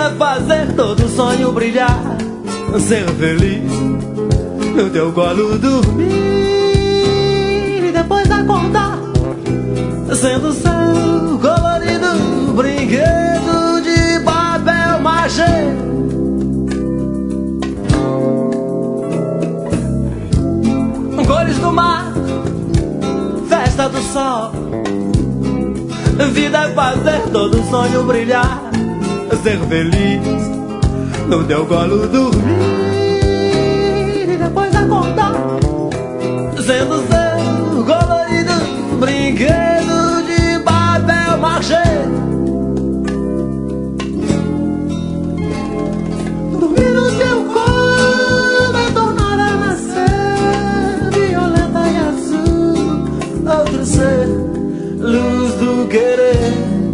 Vida fazer todo sonho brilhar, ser feliz, no teu colo dormir e depois acordar, sendo seu colorido brinquedo de papel machê. Cores do mar, festa do sol. Vida fazer todo sonho brilhar, ser feliz, no teu colo dormir e depois acordar, sendo seu colorido brinquedo de papel machê. Dormir no teu colo e tornar a nascer violeta e azul, outro ser, luz do querer.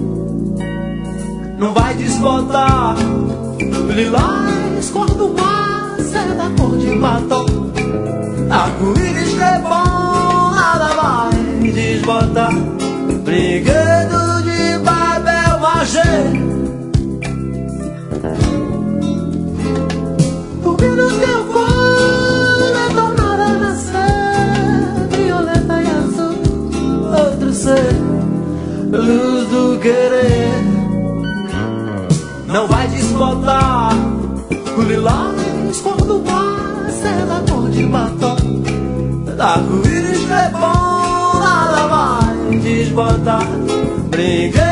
Não vai desbotar, lilás, cor do mar, seda, cor de batom. Arco-íris que é bom, nada vai desbotar. Brinquedo de papel machê. Dormir no teu colo é tornar a nascer violeta e azul, outro ser, luz do querer. Não vai desbotar o lilás, cor do mar, seda, cor de batom. Arco-íris que é bom, nada vai desbotar. Brinquedo